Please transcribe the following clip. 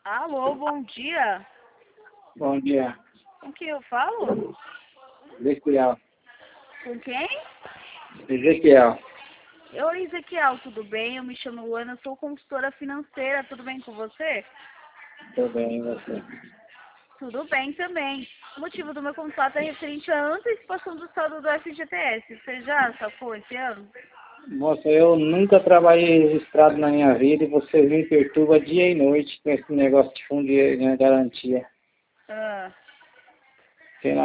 Alô, bom dia. Bom dia. Com quem eu falo? Ezequiel. Com quem? Ezequiel. Oi, Ezequiel, tudo bem? Eu me chamo Luana, sou consultora financeira, tudo bem com você? Tudo bem, e você? Tudo bem também. O motivo do meu contato é referente à antecipação do saldo do FGTS. Você já sacou esse ano? Moça, eu nunca trabalhei registrado na minha vida e você me perturba dia e noite com esse negócio de fundo de garantia. Ah. Sei lá,